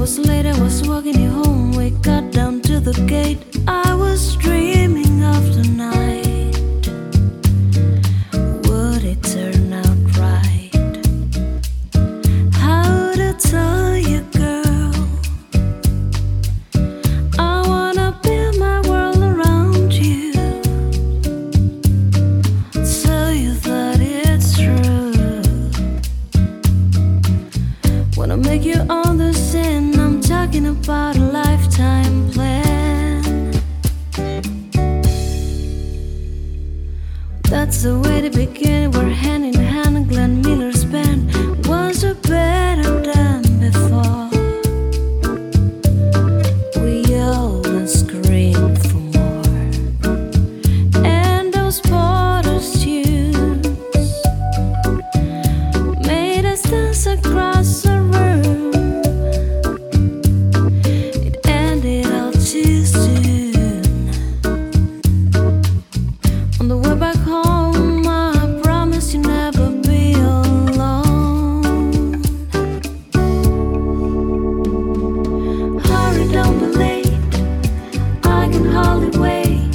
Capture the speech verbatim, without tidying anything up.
was late, I was walking you home. We got down to the gate. I was dreaming of the night. Would it turn out right? How to tell you, girl? I wanna build my world around you. Tell you that it's true. Wanna make you understand, I'm talking about a lifetime plan. That's the way to begin. We're hand in hand. Glenn Miller's band was a better than before. We yelled and screamed for more. And those Porter's tunes made us dance across the room. It ended all too soon. On the way back home, I promise you never be alone. Hurry, don't be late. I can hardly wait.